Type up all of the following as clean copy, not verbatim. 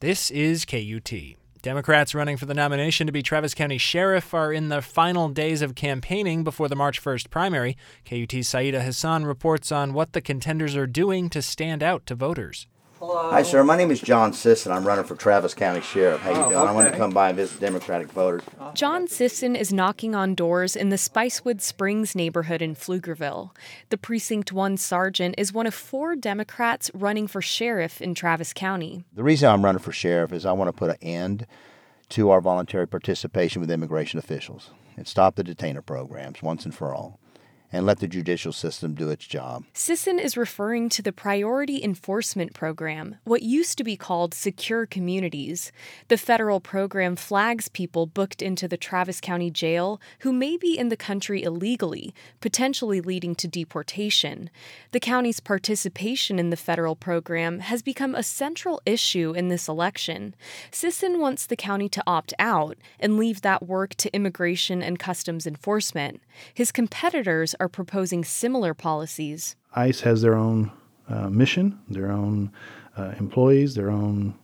This is KUT. Democrats running for the nomination to be Travis County Sheriff are in the final days of campaigning before the March 1st primary. KUT's Saida Hassan reports on what the contenders are doing to stand out to voters. Hello. Hi, sir. My name is John Sisson. I'm running for Travis County Sheriff. How you doing? Okay. I wanted to come by and visit Democratic voters. John Sisson is knocking on doors in the Spicewood Springs neighborhood in Pflugerville. The Precinct 1 sergeant is one of 4 Democrats running for sheriff in Travis County. The reason I'm running for sheriff is I want to put an end to our voluntary participation with immigration officials and stop the detainer programs once and for all, and let the judicial system do its job. Sisson is referring to the Priority Enforcement Program, what used to be called Secure Communities. The federal program flags people booked into the Travis County Jail who may be in the country illegally, potentially leading to deportation. The county's participation in the federal program has become a central issue in this election. Sisson wants the county to opt out and leave that work to Immigration and Customs Enforcement. His competitors are proposing similar policies. ICE has their own mission, their own employees, their own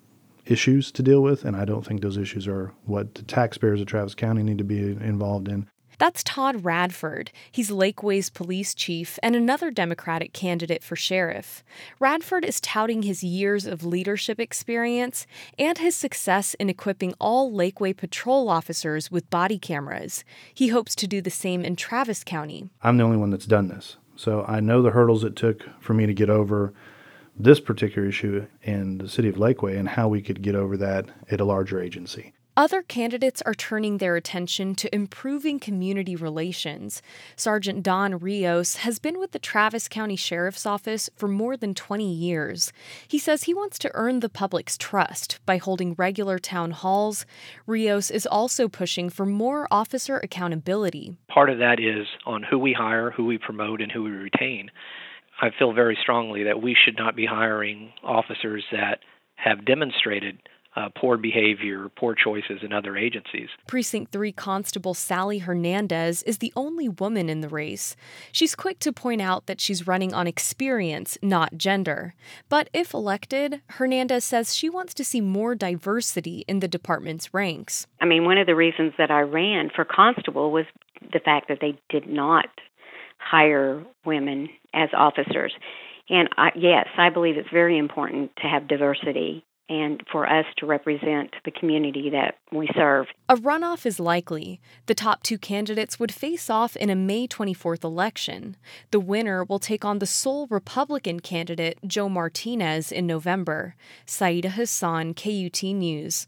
issues to deal with, and I don't think those issues are what the taxpayers of Travis County need to be involved in. That's Todd Radford. He's Lakeway's police chief and another Democratic candidate for sheriff. Radford is touting his years of leadership experience and his success in equipping all Lakeway patrol officers with body cameras. He hopes to do the same in Travis County. I'm the only one that's done this, so I know the hurdles it took for me to get over this particular issue in the city of Lakeway and how we could get over that at a larger agency. Other candidates are turning their attention to improving community relations. Sergeant Don Rios has been with the Travis County Sheriff's Office for more than 20 years. He says he wants to earn the public's trust by holding regular town halls. Rios is also pushing for more officer accountability. Part of that is on who we hire, who we promote, and who we retain. I feel very strongly that we should not be hiring officers that have demonstrated poor behavior, poor choices in other agencies. Precinct 3 Constable Sally Hernandez is the only woman in the race. She's quick to point out that she's running on experience, not gender. But if elected, Hernandez says she wants to see more diversity in the department's ranks. I mean, one of the reasons that I ran for constable was the fact that they did not hire women as officers. And yes, I believe it's very important to have diversity and for us to represent the community that we serve. A runoff is likely. The top 2 candidates would face off in a May 24th election. The winner will take on the sole Republican candidate, Joe Martinez, in November. Saida Hassan, KUT News.